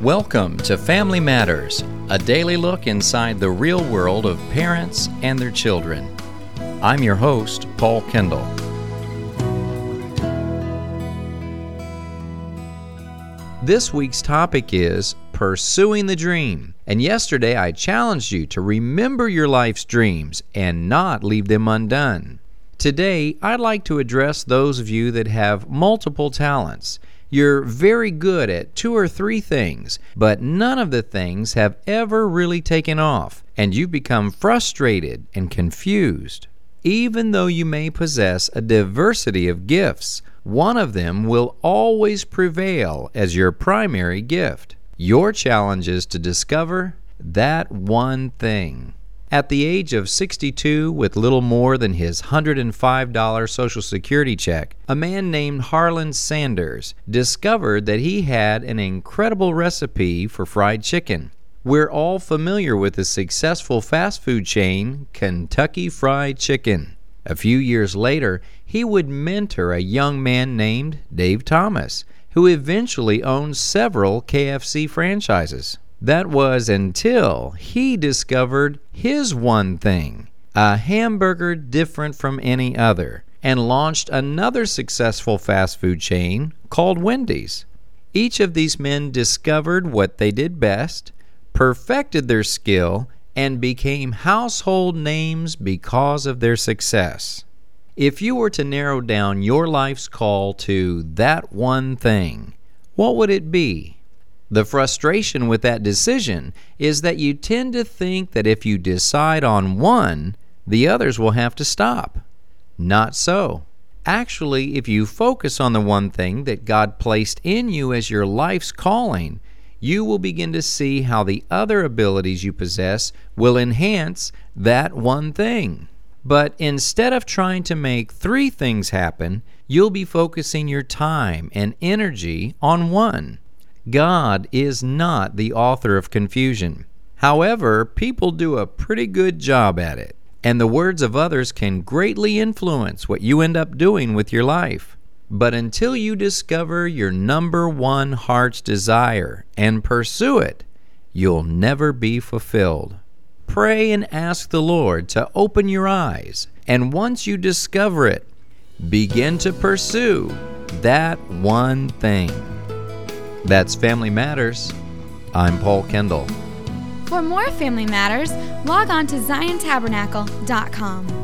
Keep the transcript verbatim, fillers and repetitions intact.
Welcome to Family Matters, a daily look inside the real world of parents and their children. I'm your host, Paul Kendall. This week's topic is pursuing the dream. And yesterday I challenged you to remember your life's dreams and not leave them undone. Today, I'd like to address those of you that have multiple talents. You're very good at two or three things, but none of the things have ever really taken off, and you've become frustrated and confused. Even though you may possess a diversity of gifts, one of them will always prevail as your primary gift. Your challenge is to discover that one thing. At the age of sixty-two, with little more than his one hundred five dollars Social Security check, a man named Harlan Sanders discovered that he had an incredible recipe for fried chicken. We're all familiar with the successful fast food chain, Kentucky Fried Chicken. A few years later, he would mentor a young man named Dave Thomas, who eventually owned several K F C franchises. That was until he discovered his one thing, a hamburger different from any other, and launched another successful fast food chain called Wendy's. Each of these men discovered what they did best, perfected their skill, and became household names because of their success. If you were to narrow down your life's call to that one thing, what would it be? The frustration with that decision is that you tend to think that if you decide on one, the others will have to stop. Not so. Actually, if you focus on the one thing that God placed in you as your life's calling, you will begin to see how the other abilities you possess will enhance that one thing. But instead of trying to make three things happen, you'll be focusing your time and energy on one. God is not the author of confusion. However, people do a pretty good job at it, and the words of others can greatly influence what you end up doing with your life. But until you discover your number one heart's desire and pursue it, you'll never be fulfilled. Pray and ask the Lord to open your eyes, and once you discover it, begin to pursue that one thing. That's Family Matters. I'm Paul Kendall. For more Family Matters, log on to zion tabernacle dot com.